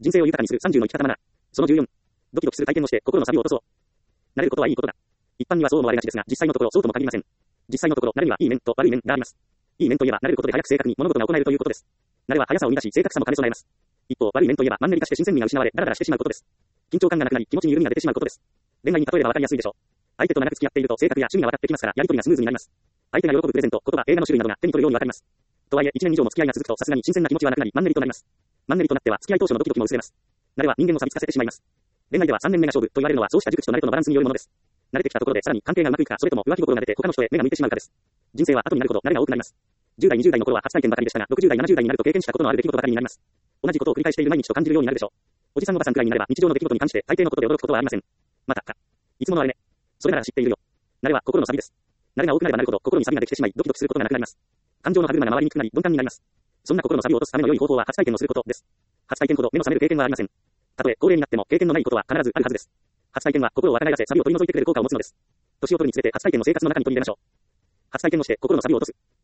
人生を豊かにする30の生き方マナー。その14。ドキドキする体験をして心の錆を落とそう。慣れることはいいことだ。一般にはそう思われがちですが、実際のところそうとも限りません。実際のところ、慣れにはいい面と悪い面があります。いい面といえば、慣れることで早く正確に物事が行えるということです。慣れは速さを生み出し、正確さも兼ね備えます。一方、悪い面といえば、マンネリ化して新鮮味が失われ、ダラダラしてしまうことです。緊張感がなくなり、気持ちに緩みが出てしまうことです。恋愛に例えれば分かりやすいでしょう。相手と長く付き合っていると性格や趣味が分かってきますから、やり取りがスムーズになります。相手が喜ぶプレゼント、言葉、映画の種類などが手に取るように分かります。とはいえ、1年以上も付き合いが続くと、さすがに新鮮な気持ちはなくなり、マンネリとなります。マンネリとなっては、付き合い当初のドキドキも薄れます。慣れは人間を錆びつかせてしまいます。恋愛では3年目が勝負と言われるのは、そうした熟知と慣れとのバランスによるものです。慣れてきたところでさらに関係がうまくいくか、それとも浮気心が出て他の人へ目が向いてしまうかです。人生は後になるほど慣れが多くなります。10代、20代の頃は初体験ばかりでしたが、60代、70代になると経験したことのある出来事ばかりになります。同じことを繰り返している毎日と感じるようになるでしょう。おじさんおばさんくらいになれば日常の出来事に関して大抵のことで驚くことはありません。またか。いつものあれね。それなら知っているよ。慣れは心の錆です。慣れが多くなればなるほど心に錆ができてしまい、ドキドキすることがなくなります。感情の歯車が回りにくくなり、鈍感になります。そんな心の錆を落とすための良い方法は初体験をすることです。初体験ほど目の覚める経験はありません。たとえ高齢になっても経験のないことは必ずあるはずです。初体験は心を若返らせ、錆を取り除いてくれる効果を持つのです。年を取るにつれて初体験の生活の中に取り入れましょう。初体験をして心の錆を落とす。